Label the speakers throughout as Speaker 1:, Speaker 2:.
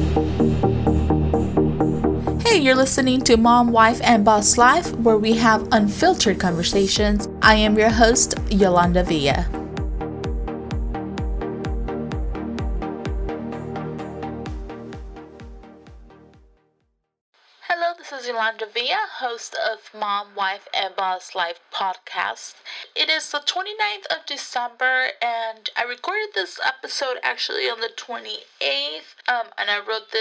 Speaker 1: Hey, you're listening to Mom, Wife, and Boss Life, where we have unfiltered conversations. I am your host, Yolanda Villa. Hello, this is Yolanda Villa, host of Mom, Wife, and Boss Life podcast. It is the 29th of December, and I recorded this episode actually on the 28th, and I wrote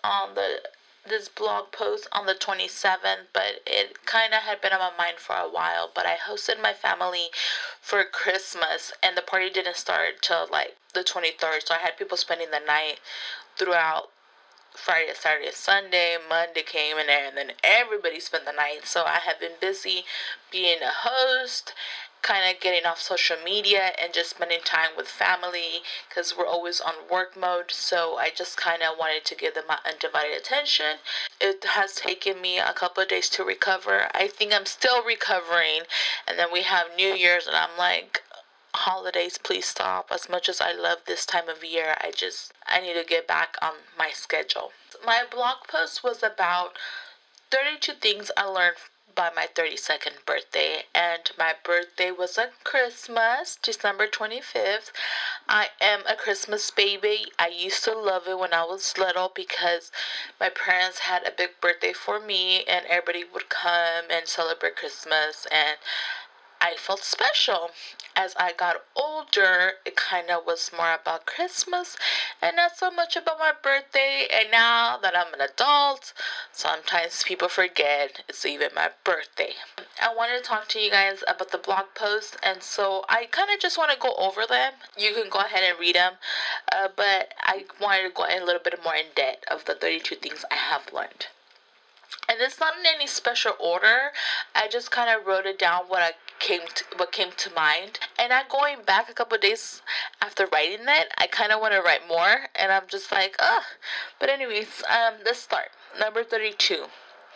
Speaker 1: this blog post on the 27th, but it kind of had been on my mind for a while. But I hosted my family for Christmas, and the party didn't start till like the 23rd, so I had people spending the night throughout Friday, Saturday, Sunday. Monday came in there, and then everybody spent the night. So I have been busy being a host, kind of getting off social media and just spending time with family because we're always on work mode. So I just kind of wanted to give them my undivided attention. It has taken me a couple of days to recover. I think I'm still recovering. And then we have New Year's, and I'm like, holidays, please stop. As much as I love this time of year, I need to get back on my schedule. My blog post was about 32 things I learned by my 32nd birthday, and my birthday was on Christmas, December 25th. I am a Christmas baby. I used to love it when I was little because my parents had a big birthday for me, and everybody would come and celebrate Christmas, and I felt special. As I got older, it kind of was more about Christmas and not so much about my birthday. And now that I'm an adult, sometimes people forget it's even my birthday. I wanted to talk to you guys about the blog posts, and so I kind of just want to go over them. You can go ahead and read them, but I wanted to go in a little bit more in depth of the 32 things I have learned. And it's not in any special order. I just kind of wrote it down what came to mind. And I'm going back a couple of days after writing it. I kind of want to write more, and I'm just like, ugh. But anyways, let's start. Number 32.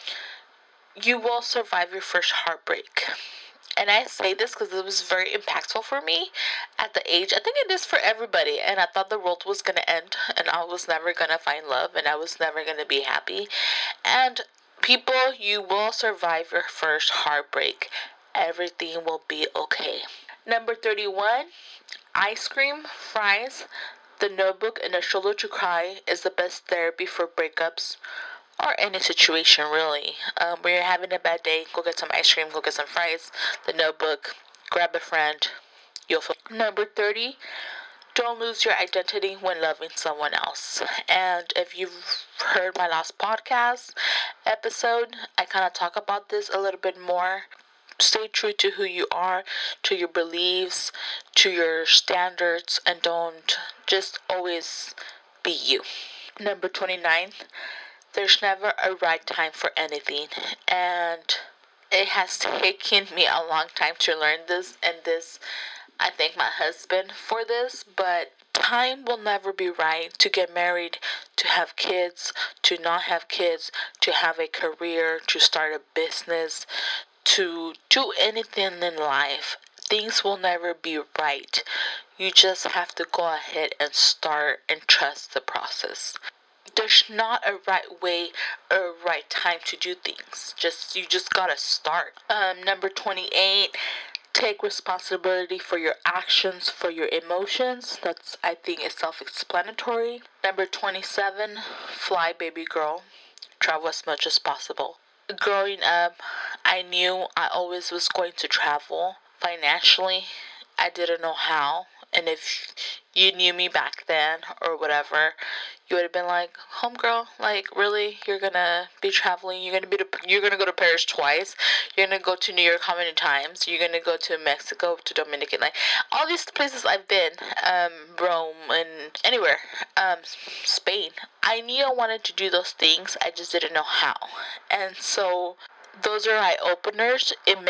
Speaker 1: You will survive your first heartbreak. And I say this because it was very impactful for me at the age. I think it is for everybody. And I thought the world was going to end, and I was never going to find love, and I was never going to be happy. And people, you will survive your first heartbreak. Everything will be okay. Number 31, ice cream, fries, The Notebook, and a shoulder to cry is the best therapy for breakups or any situation, really. When you're having a bad day, go get some ice cream, go get some fries, The Notebook, grab a friend. You'll feel. Number 30, don't lose your identity when loving someone else. And if you've heard my last podcast episode, I kind of talk about this a little bit more. Stay true to who you are, to your beliefs, to your standards, and don't just always be you. Number 29, there's never a right time for anything. And it has taken me a long time to learn this, and I thank my husband for this, but time will never be right to get married, to have kids, to not have kids, to have a career, to start a business, to do anything in life. Things will never be right. You just have to go ahead and start and trust the process. There's not a right way or right time to do things. You just gotta start. Number 28, take responsibility for your actions, for your emotions. That's, I think, is self-explanatory. Number 27, fly, baby girl. Travel as much as possible. Growing up, I knew I always was going to travel. Financially, I didn't know how. And if you knew me back then or whatever, you would have been like, homegirl, like, really? You're gonna be traveling? You're gonna go to Paris twice? You're gonna go to New York how many times? You're gonna go to Mexico, to Dominican, like, all these places I've been, Rome, and anywhere, Spain. I knew I wanted to do those things, I just didn't know how. And so, those are eye-openers. It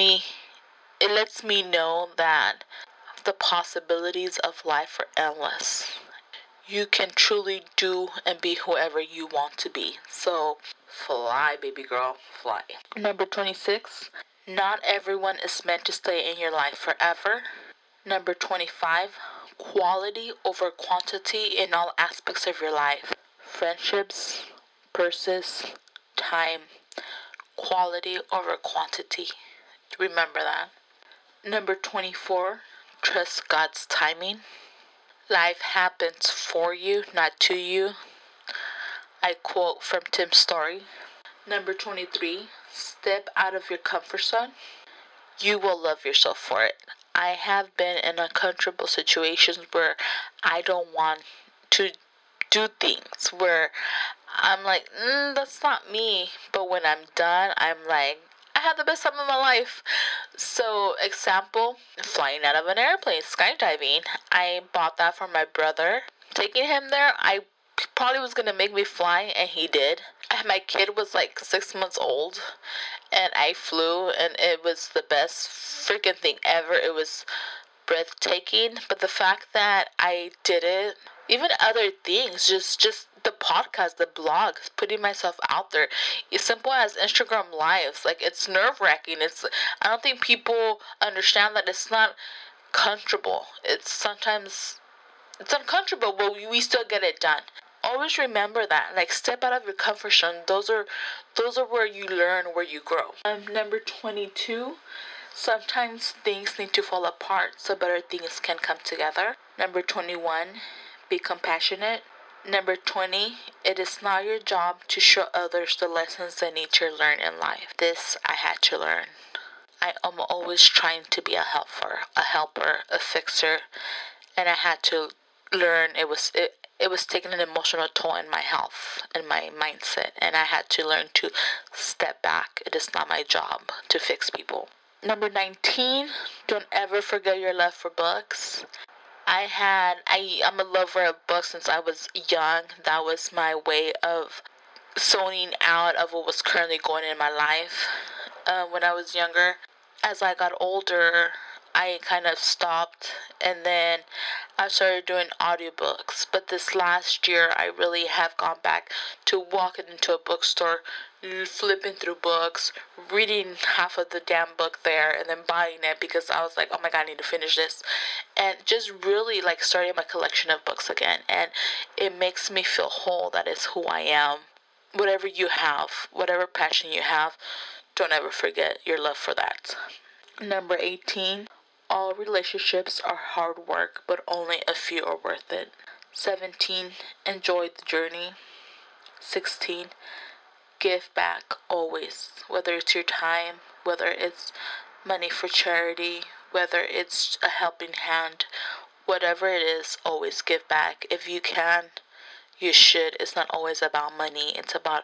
Speaker 1: lets me know that the possibilities of life are endless. You can truly do and be whoever you want to be. So, fly, baby girl, fly. Number 26, not everyone is meant to stay in your life forever. Number 25, quality over quantity in all aspects of your life. friendships versus time, quality over quantity. Remember that. Number 24, trust God's timing. Life happens for you, not to you. I quote from Tim Story. Number 23, step out of your comfort zone. You will love yourself for it. I have been in uncomfortable situations where I don't want to do things, where I'm like, that's not me. But when I'm done, I'm like, I had the best time of my life. So, example, flying out of an airplane, skydiving. I bought that for my brother. Taking him there, I probably was going to make me fly, and he did. And my kid was like 6 months old, and I flew, and it was the best freaking thing ever. It was breathtaking, but the fact that I did it, even other things, just the podcast, the blog, putting myself out there, as simple as Instagram lives, like, it's nerve-wracking. I don't think people understand that it's not comfortable. It's uncomfortable, but we still get it done. Always remember that. Like, step out of your comfort zone. Those are where you learn, where you grow. Number 22. Sometimes things need to fall apart so better things can come together. Number 21. Be compassionate. Number 20. It is not your job to show others the lessons they need to learn in life. This I had to learn. I am always trying to be a helper, a fixer, and I had to learn. It was taking an emotional toll in my health and my mindset, and I had to learn to step back. It is not my job to fix people. Number 19, don't ever forget your love for books. I'm a lover of books since I was young. That was my way of zoning out of what was currently going in my life when I was younger. As I got older, I kind of stopped, and then I started doing audiobooks. But this last year, I really have gone back to walking into a bookstore, flipping through books, reading half of the damn book there, and then buying it because I was like, oh my god, I need to finish this. And just really like starting my collection of books again. And it makes me feel whole. That is who I am. Whatever you have, whatever passion you have, don't ever forget your love for that. Number 18, all relationships are hard work, but only a few are worth it. 17, enjoy the journey. 16, give back always, whether it's your time, whether it's money for charity, whether it's a helping hand, whatever it is, always give back. If you can, you should. It's not always about money. It's about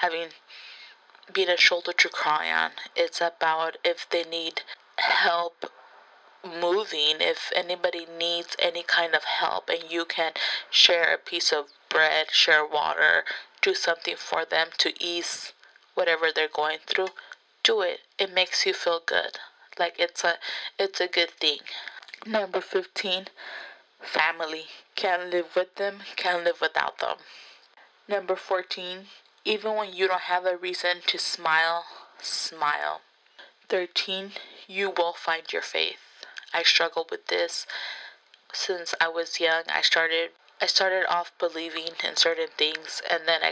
Speaker 1: being a shoulder to cry on. It's about if they need help moving, if anybody needs any kind of help and you can share a piece of bread, share water, do something for them to ease whatever they're going through, do it. It makes you feel good. Like, it's a good thing. Number 15, family. Can't live with them, can't live without them. Number 14, even when you don't have a reason to smile, smile. 13, you will find your faith. I struggled with this since I was young. I started off believing in certain things, and then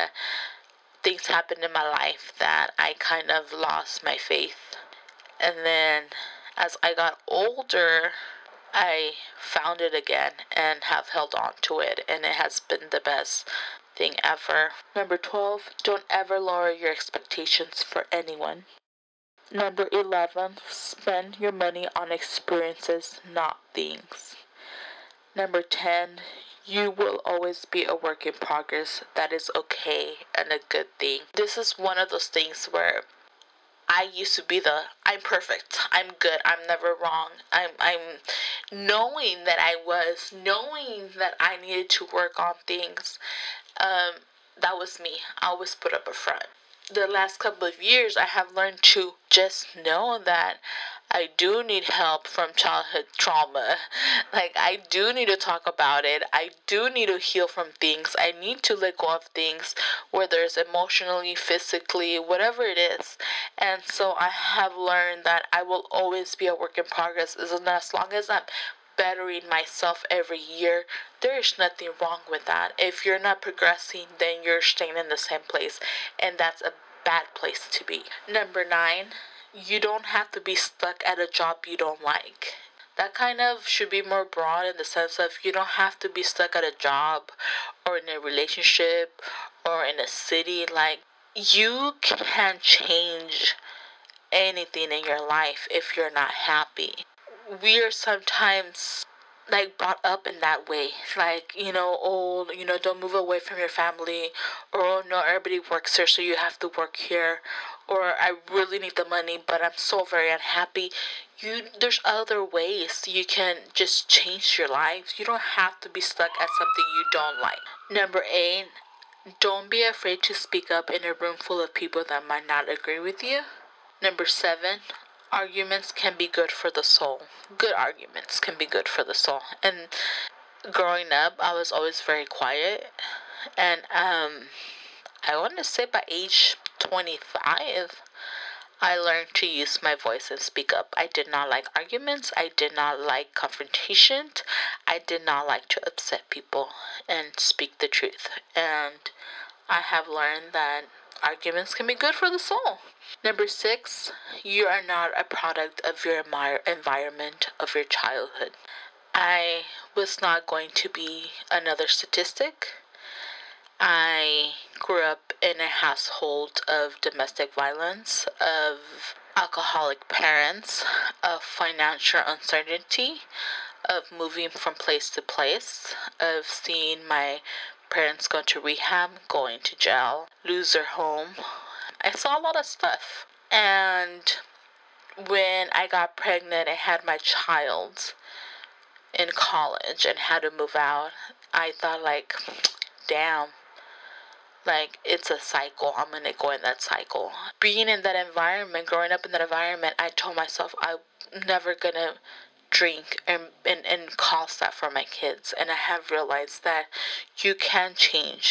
Speaker 1: things happened in my life that I kind of lost my faith. And then as I got older, I found it again and have held on to it, and it has been the best thing ever. Number 12, don't ever lower your expectations for anyone. Number 11, spend your money on experiences, not things. Number 10, you will always be a work in progress. That is okay and a good thing. This is one of those things where I used to be I'm perfect, I'm good, I'm never wrong. I'm knowing that I needed to work on things. That was me. I always put up a front. The last couple of years, I have learned to just know that I do need help from childhood trauma. Like, I do need to talk about it. I do need to heal from things. I need to let go of things, whether it's emotionally, physically, whatever it is. And so I have learned that I will always be a work in progress as long as I'm bettering myself every year, there is nothing wrong with that. If you're not progressing, then you're staying in the same place, and that's a bad place to be. Number 9, you don't have to be stuck at a job you don't like. That kind of should be more broad in the sense of you don't have to be stuck at a job or in a relationship or in a city. Like, you can change anything in your life if you're not happy. We are sometimes like brought up in that way, like, oh, don't move away from your family, or oh, no, everybody works here so you have to work here, or I really need the money but I'm so very unhappy. There's other ways you can just change your life. You don't have to be stuck at something you don't like. Number 8, don't be afraid to speak up in a room full of people that might not agree with you. Number 7, arguments can be good for the soul. Good arguments can be good for the soul. And growing up, I was always very quiet. And I want to say by age 25, I learned to use my voice and speak up. I did not like arguments. I did not like confrontation. I did not like to upset people and speak the truth. And I have learned that arguments can be good for the soul. Number 6, you are not a product of your environment, of your childhood. I was not going to be another statistic. I grew up in a household of domestic violence, of alcoholic parents, of financial uncertainty, of moving from place to place, of seeing my parents go to rehab, going to jail, lose their home. I saw a lot of stuff. And when I got pregnant and had my child in college and had to move out, I thought, like, damn, like, it's a cycle. I'm going to go in that cycle. Being in that environment, growing up in that environment, I told myself I'm never going to drink and cause that for my kids. And I have realized that you can change.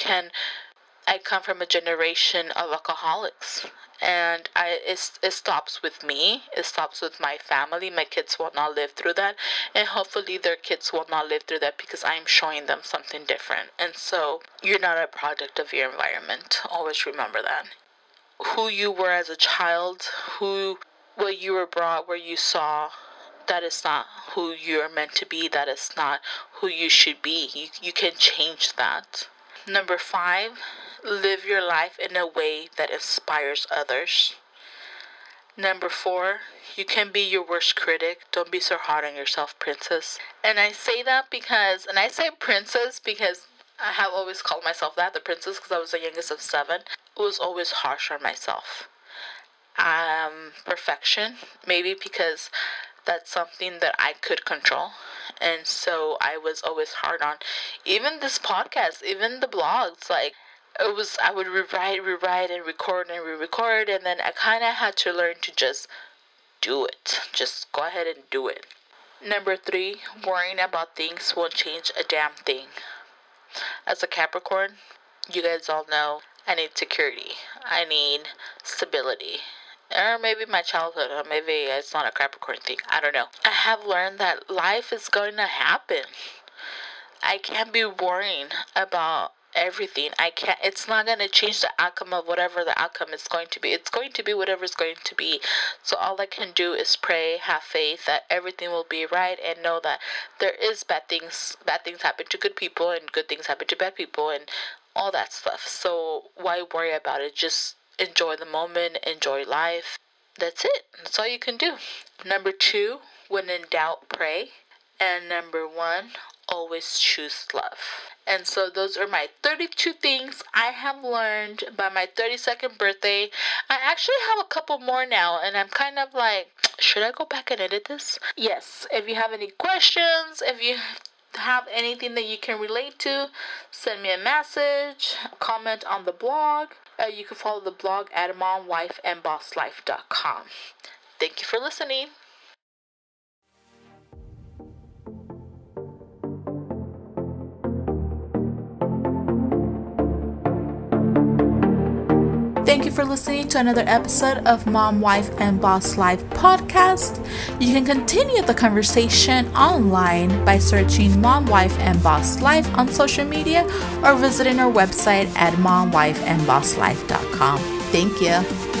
Speaker 1: I come from a generation of alcoholics, and it stops with me. It stops with my family. My kids will not live through that, and hopefully their kids will not live through that because I'm showing them something different. And so you're not a product of your environment. Always remember that. Who you were as a child, what you were brought, where you saw, that is not who you're meant to be. That is not who you should be. You can change that. Number 5, live your life in a way that inspires others. Number 4, you can be your worst critic. Don't be so hard on yourself, princess. And I say princess because I have always called myself that, the princess, because I was the youngest of 7. I was always harsh on myself. Perfection, maybe because that's something that I could control. And so I was always hard on even this podcast, even the blogs. Like, I would rewrite and record and re-record, and then I kind of had to learn to just do it. Just go ahead and do it. Number 3, worrying about things won't change a damn thing. As a Capricorn, you guys all know I need security. I need stability. Or maybe my childhood, or maybe it's not a Capricorn thing. I don't know. I have learned that life is going to happen. I can't be worrying about everything. It's not going to change the outcome of whatever the outcome is going to be. It's going to be whatever it's going to be. So all I can do is pray, have faith that everything will be right, and know that there is bad things. Bad things happen to good people, and good things happen to bad people, and all that stuff. So why worry about it? Just enjoy the moment, enjoy life. That's it. That's all you can do. Number 2, when in doubt, pray. And number 1, always choose love. And so those are my 32 things I have learned by my 32nd birthday. I actually have a couple more now, and I'm kind of like, should I go back and edit this? Yes. If you have any questions, if you have anything that you can relate to, send me a message, comment on the blog. You can follow the blog at momwifeandbosslife.com. Thank you for listening. Thank you for listening to another episode of Mom, Wife, and Boss Life podcast. You can continue the conversation online by searching Mom, Wife, and Boss Life on social media or visiting our website at momwifeandbosslife.com. Thank you.